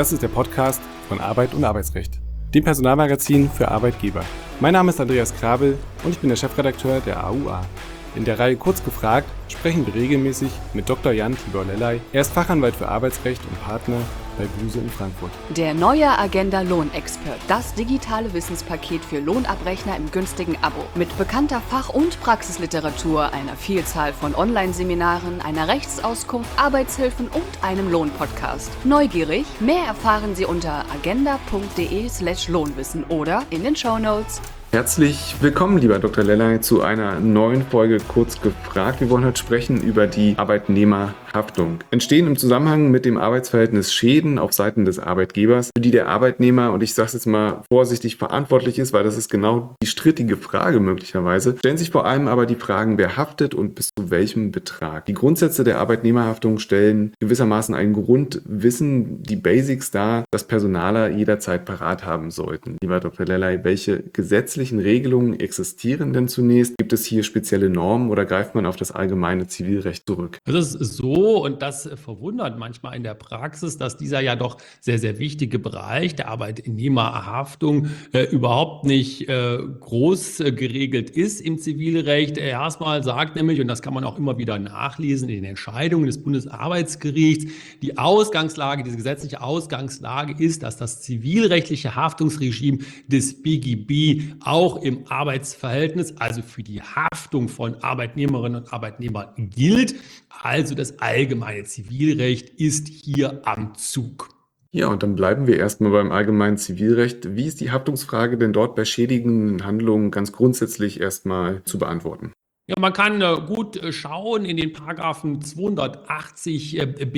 Das ist der Podcast von Arbeit und Arbeitsrecht, dem Personalmagazin für Arbeitgeber. Mein Name ist Andreas Krabel und ich bin der Chefredakteur der AUA. In der Reihe Kurz gefragt sprechen wir regelmäßig mit Dr. Jan Tibor Lellay. Er ist Fachanwalt für Arbeitsrecht und Partner bei Buse in Frankfurt. Der neue Agenda Lohnexpert, das digitale Wissenspaket für Lohnabrechner im günstigen Abo. Mit bekannter Fach- und Praxisliteratur, einer Vielzahl von Online-Seminaren, einer Rechtsauskunft, Arbeitshilfen und einem Lohnpodcast. Neugierig? Mehr erfahren Sie unter agenda.de/Lohnwissen oder in den Shownotes. Herzlich willkommen, lieber Dr. Lellay, zu einer neuen Folge Kurz gefragt. Wir wollen heute sprechen über die Arbeitnehmerhaftung. Entstehen im Zusammenhang mit dem Arbeitsverhältnis Schäden auf Seiten des Arbeitgebers, für die der Arbeitnehmer, und ich sage es jetzt mal vorsichtig, verantwortlich ist, weil das ist genau die strittige Frage möglicherweise, stellen sich vor allem aber die Fragen, wer haftet und bis zu welchem Betrag. Die Grundsätze der Arbeitnehmerhaftung stellen gewissermaßen ein Grundwissen, die Basics dar, das Personaler jederzeit parat haben sollten. Lieber Dr. Lellay, welche gesetzlichen Regelungen existieren denn zunächst? Gibt es hier spezielle Normen oder greift man auf das allgemeine Zivilrecht zurück? Es ist so, und das verwundert manchmal in der Praxis, dass dieser ja doch sehr, sehr wichtige Bereich der Arbeitnehmerhaftung überhaupt nicht groß geregelt ist im Zivilrecht. Erstmal sagt nämlich, und das kann man auch immer wieder nachlesen in den Entscheidungen des Bundesarbeitsgerichts, die Ausgangslage, diese gesetzliche Ausgangslage ist, dass das zivilrechtliche Haftungsregime des BGB auch im Arbeitsverhältnis, also für die Haftung von Arbeitnehmerinnen und Arbeitnehmern gilt. Also das allgemeine Zivilrecht ist hier am Zug. Ja, und dann bleiben wir erstmal beim allgemeinen Zivilrecht. Wie ist die Haftungsfrage denn dort bei schädigenden Handlungen ganz grundsätzlich erstmal zu beantworten? Ja, man kann gut schauen in den Paragraphen 280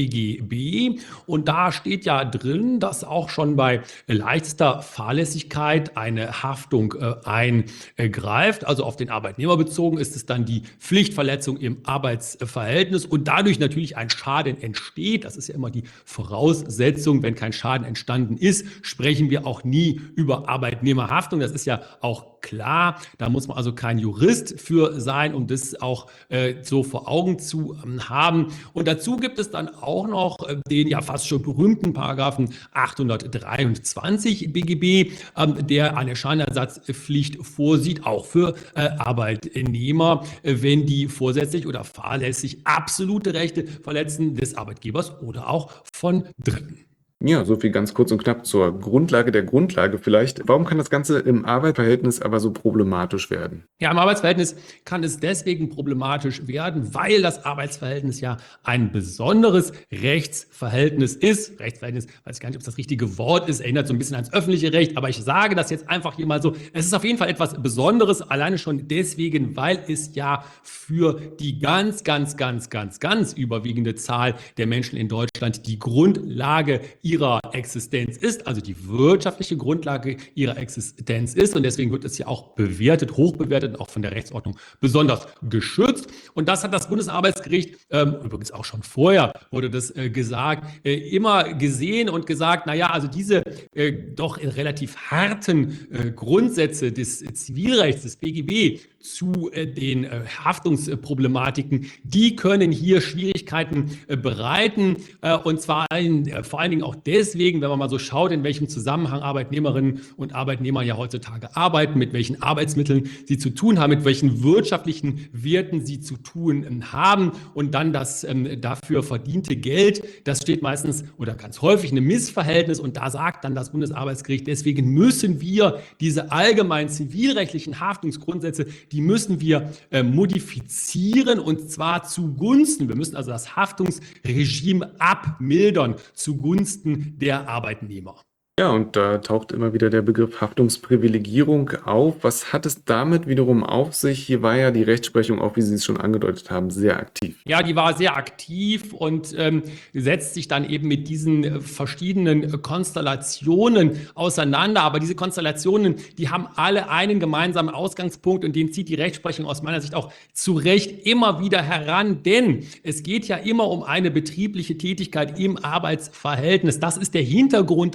BGB, und da steht ja drin, dass auch schon bei leichtester Fahrlässigkeit eine Haftung eingreift. Also auf den Arbeitnehmer bezogen ist es dann die Pflichtverletzung im Arbeitsverhältnis und dadurch natürlich ein Schaden entsteht. Das ist ja immer die Voraussetzung. Wenn kein Schaden entstanden ist, sprechen wir auch nie über Arbeitnehmerhaftung. Das ist ja auch klar. Da muss man also kein Jurist für sein, um das auch so vor Augen zu haben. Und dazu gibt es dann auch noch den ja fast schon berühmten Paragraphen 823 BGB, der eine Schadenersatzpflicht vorsieht, auch für Arbeitnehmer, wenn die vorsätzlich oder fahrlässig absolute Rechte verletzen des Arbeitgebers oder auch von Dritten. Ja, so viel ganz kurz und knapp zur Grundlage der Grundlage vielleicht. Warum kann das Ganze im Arbeitsverhältnis aber so problematisch werden? Ja, im Arbeitsverhältnis kann es deswegen problematisch werden, weil das Arbeitsverhältnis ja ein besonderes Rechtsverhältnis ist. Rechtsverhältnis, weiß ich gar nicht, ob es das richtige Wort ist, erinnert so ein bisschen ans öffentliche Recht, aber ich sage das jetzt einfach hier mal so. Es ist auf jeden Fall etwas Besonderes, alleine schon deswegen, weil es ja für die ganz überwiegende Zahl der Menschen in Deutschland die Grundlage ihrer Existenz ist, also die wirtschaftliche Grundlage ihrer Existenz ist, und deswegen wird es ja auch bewertet, hoch bewertet und auch von der Rechtsordnung besonders geschützt. Und das hat das Bundesarbeitsgericht, übrigens auch schon vorher wurde das gesagt, immer gesehen und gesagt, naja, also diese doch relativ harten Grundsätze des Zivilrechts, des BGB, zu den Haftungsproblematiken, die können hier Schwierigkeiten bereiten, und zwar vor allen Dingen auch deswegen, wenn man mal so schaut, in welchem Zusammenhang Arbeitnehmerinnen und Arbeitnehmer ja heutzutage arbeiten, mit welchen Arbeitsmitteln sie zu tun haben, mit welchen wirtschaftlichen Werten sie zu tun haben, und dann das dafür verdiente Geld, das steht meistens oder ganz häufig in einem Missverhältnis, und da sagt dann das Bundesarbeitsgericht, deswegen müssen wir diese allgemeinen zivilrechtlichen Haftungsgrundsätze, die müssen wir modifizieren, und zwar zugunsten. Wir müssen also das Haftungsregime abmildern zugunsten der Arbeitnehmer. Ja, und da taucht immer wieder der Begriff Haftungsprivilegierung auf. Was hat es damit wiederum auf sich? Hier war ja die Rechtsprechung, auch wie Sie es schon angedeutet haben, sehr aktiv. Ja, die war sehr aktiv und setzt sich dann eben mit diesen verschiedenen Konstellationen auseinander. Aber diese Konstellationen, die haben alle einen gemeinsamen Ausgangspunkt, und den zieht die Rechtsprechung aus meiner Sicht auch zu Recht immer wieder heran. Denn es geht ja immer um eine betriebliche Tätigkeit im Arbeitsverhältnis. Das ist der Hintergrund aller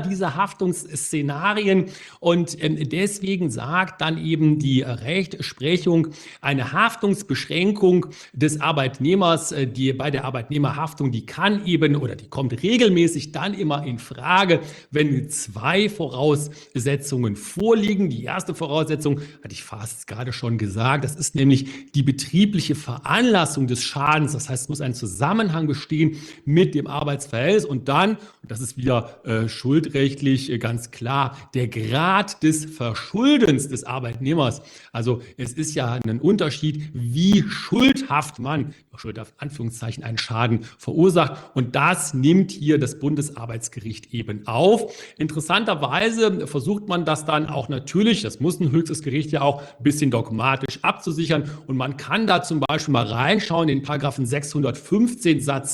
dieser Haftungsszenarien. Und deswegen sagt dann eben die Rechtsprechung, eine Haftungsbeschränkung des Arbeitnehmers, die bei der Arbeitnehmerhaftung, die kann eben oder die kommt regelmäßig dann immer in Frage, wenn zwei Voraussetzungen vorliegen. Die erste Voraussetzung hatte ich fast gerade schon gesagt, das ist nämlich die betriebliche Veranlassung des Schadens. Das heißt, es muss ein Zusammenhang bestehen mit dem Arbeitsverhältnis und dann, und das ist wieder schuldrechtlich ganz klar, der Grad des Verschuldens des Arbeitnehmers. Also es ist ja ein Unterschied, wie schuldhaft man, schuldhaft Anführungszeichen, einen Schaden verursacht und das nimmt hier das Bundesarbeitsgericht eben auf. Interessanterweise versucht man das dann auch natürlich, das muss ein höchstes Gericht ja auch, ein bisschen dogmatisch abzusichern und man kann da zum Beispiel mal reinschauen in Paragraphen 615 Satz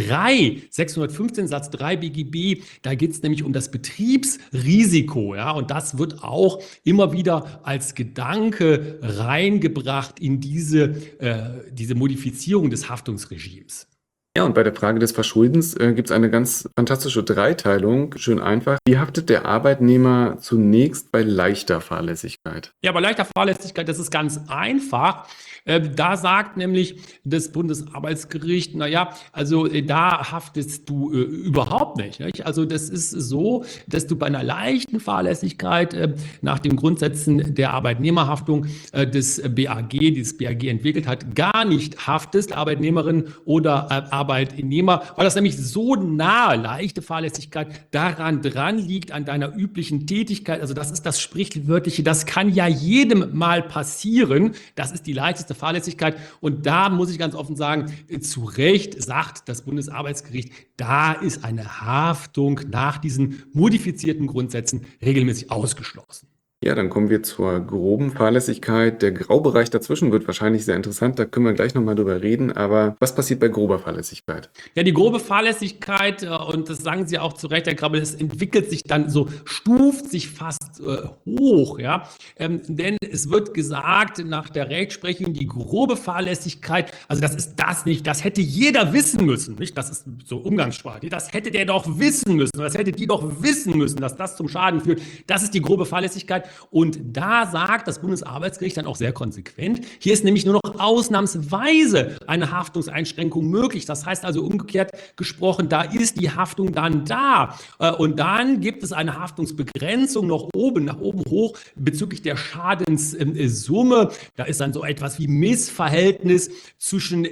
3, 615 Satz 3 BGB, da geht es nämlich um das Betriebsrisiko, ja, und das wird auch immer wieder als Gedanke reingebracht in diese Modifizierung des Haftungsregimes. Ja, und bei der Frage des Verschuldens gibt es eine ganz fantastische Dreiteilung. Schön einfach. Wie haftet der Arbeitnehmer zunächst bei leichter Fahrlässigkeit? Ja, bei leichter Fahrlässigkeit, das ist ganz einfach. Da sagt nämlich das Bundesarbeitsgericht, naja, also da haftest du überhaupt nicht. Also das ist so, dass du bei einer leichten Fahrlässigkeit nach den Grundsätzen der Arbeitnehmerhaftung des BAG entwickelt hat, gar nicht haftest, Arbeitnehmerin oder Arbeitnehmer, weil das nämlich so nahe, leichte Fahrlässigkeit, daran dran liegt an deiner üblichen Tätigkeit. Also das ist das Sprichwörtliche, das kann ja jedem mal passieren. Das ist die leichteste Fahrlässigkeit. Und da muss ich ganz offen sagen, zu Recht sagt das Bundesarbeitsgericht, da ist eine Haftung nach diesen modifizierten Grundsätzen regelmäßig ausgeschlossen. Ja, dann kommen wir zur groben Fahrlässigkeit. Der Graubereich dazwischen wird wahrscheinlich sehr interessant, da können wir gleich nochmal drüber reden. Aber was passiert bei grober Fahrlässigkeit? Ja, die grobe Fahrlässigkeit, und das sagen Sie auch zu Recht, Herr Krabbel, es entwickelt sich dann so, stuft sich fast hoch, ja. Denn es wird gesagt, nach der Rechtsprechung, die grobe Fahrlässigkeit, also das ist das nicht, das hätte jeder wissen müssen, nicht? Das ist so Umgangssprache, das hätte der doch wissen müssen, das hätte die doch wissen müssen, dass das zum Schaden führt. Das ist die grobe Fahrlässigkeit. Und da sagt das Bundesarbeitsgericht dann auch sehr konsequent, hier ist nämlich nur noch ausnahmsweise eine Haftungseinschränkung möglich. Das heißt also umgekehrt gesprochen, da ist die Haftung dann da. Und dann gibt es eine Haftungsbegrenzung nach oben hoch bezüglich der Schadenssumme. Da ist dann so etwas wie Missverhältnis zwischen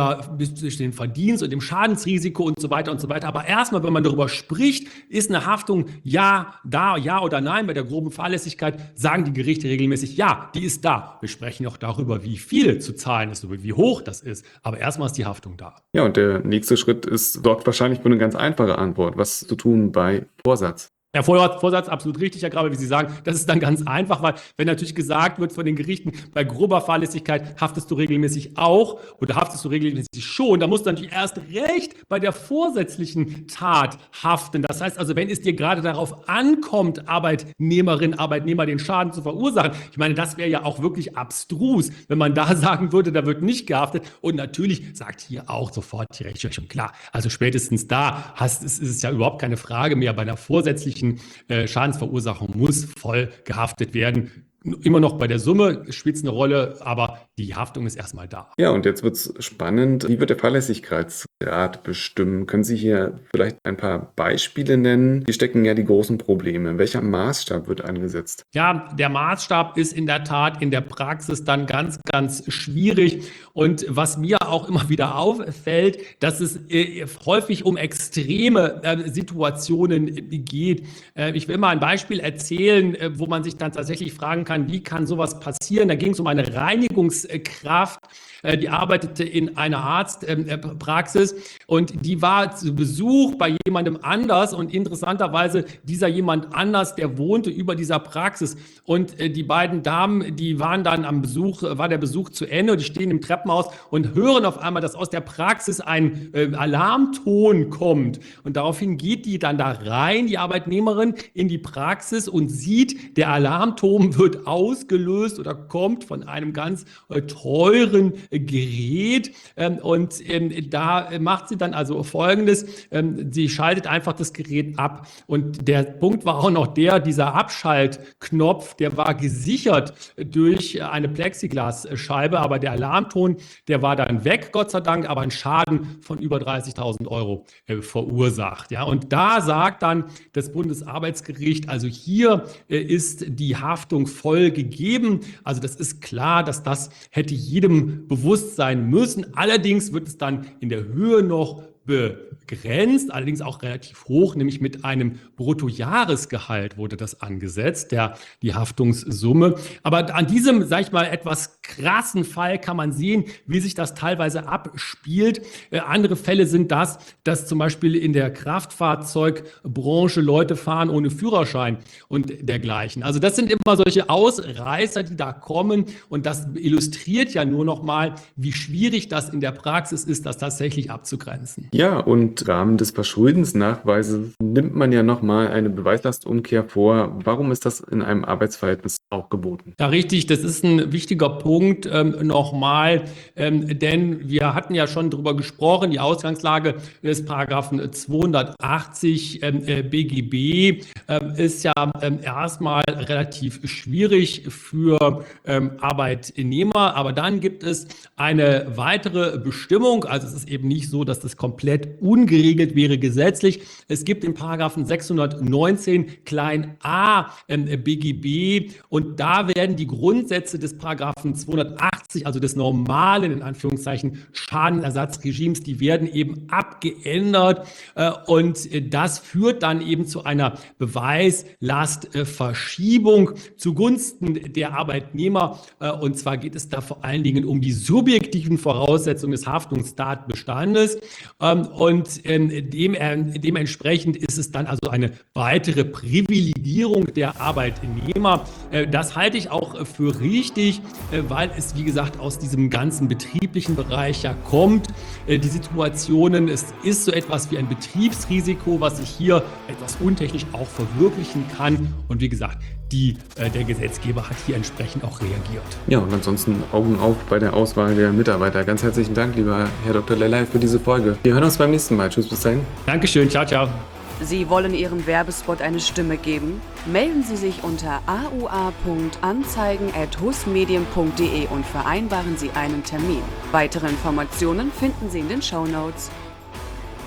dem Verdienst und dem Schadensrisiko und so weiter und so weiter. Aber erstmal, wenn man darüber spricht, ist eine Haftung ja oder nein. Bei der groben Fahrlässigkeit sagen die Gerichte regelmäßig, ja, die ist da. Wir sprechen auch darüber, wie viel zu zahlen ist, wie hoch das ist. Aber erstmal ist die Haftung da. Ja, und der nächste Schritt sorgt wahrscheinlich für eine ganz einfache Antwort. Was zu tun bei Vorsatz? Der Vorsatz, absolut richtig, Herr Grabe, wie Sie sagen, das ist dann ganz einfach, weil wenn natürlich gesagt wird von den Gerichten, bei grober Fahrlässigkeit haftest du regelmäßig auch oder haftest du regelmäßig schon, da musst du natürlich erst recht bei der vorsätzlichen Tat haften. Das heißt also, wenn es dir gerade darauf ankommt, Arbeitnehmerin, Arbeitnehmer den Schaden zu verursachen, ich meine, das wäre ja auch wirklich abstrus, wenn man da sagen würde, da wird nicht gehaftet. Und natürlich sagt hier auch sofort die Rechtsprechung, klar, also spätestens da ist es ja überhaupt keine Frage mehr, bei einer vorsätzlichen Schadensverursachung muss voll gehaftet werden. Immer noch bei der Summe spielt es eine Rolle, aber die Haftung ist erstmal da. Ja, und jetzt wird es spannend. Wie wird der Fahrlässigkeitsgrad bestimmen? Können Sie hier vielleicht ein paar Beispiele nennen? Hier stecken ja die großen Probleme. Welcher Maßstab wird angesetzt? Ja, der Maßstab ist in der Tat in der Praxis dann ganz, ganz schwierig. Und was mir auch immer wieder auffällt, dass es häufig um extreme Situationen geht. Ich will mal ein Beispiel erzählen, wo man sich dann tatsächlich fragen kann, wie kann sowas passieren? Da ging es um eine Reinigungskraft, die arbeitete in einer Arztpraxis und die war zu Besuch bei jemandem anders und interessanterweise dieser jemand anders, der wohnte über dieser Praxis und die beiden Damen, die waren dann am Besuch, war der Besuch zu Ende und die stehen im Treppenhaus und hören auf einmal, dass aus der Praxis ein Alarmton kommt und daraufhin geht die dann da rein, die Arbeitnehmerin, in die Praxis und sieht, der Alarmton wird ausgelöst oder kommt von einem ganz teuren Gerät. Da macht sie dann also Folgendes. Sie schaltet einfach das Gerät ab. Und der Punkt war auch noch dieser Abschaltknopf, der war gesichert durch eine Plexiglasscheibe, aber der Alarmton, der war dann weg, Gott sei Dank, aber ein Schaden von über 30.000 Euro verursacht. Ja, und da sagt dann das Bundesarbeitsgericht, also hier ist die Haftung voll gegeben. Also das ist klar, dass das hätte jedem bewusst sein müssen. Allerdings wird es dann in der Höhe noch begrenzt, allerdings auch relativ hoch, nämlich mit einem Bruttojahresgehalt wurde das angesetzt, die Haftungssumme. Aber an diesem, sag ich mal, etwas krassen Fall kann man sehen, wie sich das teilweise abspielt. Andere Fälle sind dass zum Beispiel in der Kraftfahrzeugbranche Leute fahren ohne Führerschein und dergleichen. Also das sind immer solche Ausreißer, die da kommen, und das illustriert ja nur noch mal, wie schwierig das in der Praxis ist, das tatsächlich abzugrenzen. Ja, und im Rahmen des Verschuldensnachweises nimmt man ja nochmal eine Beweislastumkehr vor. Warum ist das in einem Arbeitsverhältnis auch geboten? Ja, richtig, das ist ein wichtiger Punkt nochmal, denn wir hatten ja schon darüber gesprochen, die Ausgangslage des Paragraphen 280 BGB ist ja erstmal relativ schwierig für Arbeitnehmer, aber dann gibt es eine weitere Bestimmung, also es ist eben nicht so, dass das komplett ungeregelt wäre gesetzlich. Es gibt den Paragraphen 619 klein a BGB, und da werden die Grundsätze des Paragraphen 280, also des normalen, in Anführungszeichen, Schadenersatzregimes, die werden eben abgeändert, und das führt dann eben zu einer Beweislastverschiebung zugunsten der Arbeitnehmer, und zwar geht es da vor allen Dingen um die subjektiven Voraussetzungen des Haftungstatbestandes, und dementsprechend ist es dann also eine weitere Privilegierung der Arbeitnehmer. Das halte ich auch für richtig, weil es, wie gesagt, aus diesem ganzen betrieblichen Bereich ja kommt. Die Situationen, es ist so etwas wie ein Betriebsrisiko, was sich hier etwas untechnisch auch verwirklichen kann. Und wie gesagt, der Gesetzgeber hat hier entsprechend auch reagiert. Ja, und ansonsten Augen auf bei der Auswahl der Mitarbeiter. Ganz herzlichen Dank, lieber Herr Dr. Lellay, für diese Folge. Wir hören uns beim nächsten Mal. Tschüss, bis dahin. Dankeschön, ciao, ciao. Sie wollen Ihrem Werbespot eine Stimme geben? Melden Sie sich unter aua.anzeigen@husmedien.de und vereinbaren Sie einen Termin. Weitere Informationen finden Sie in den Shownotes.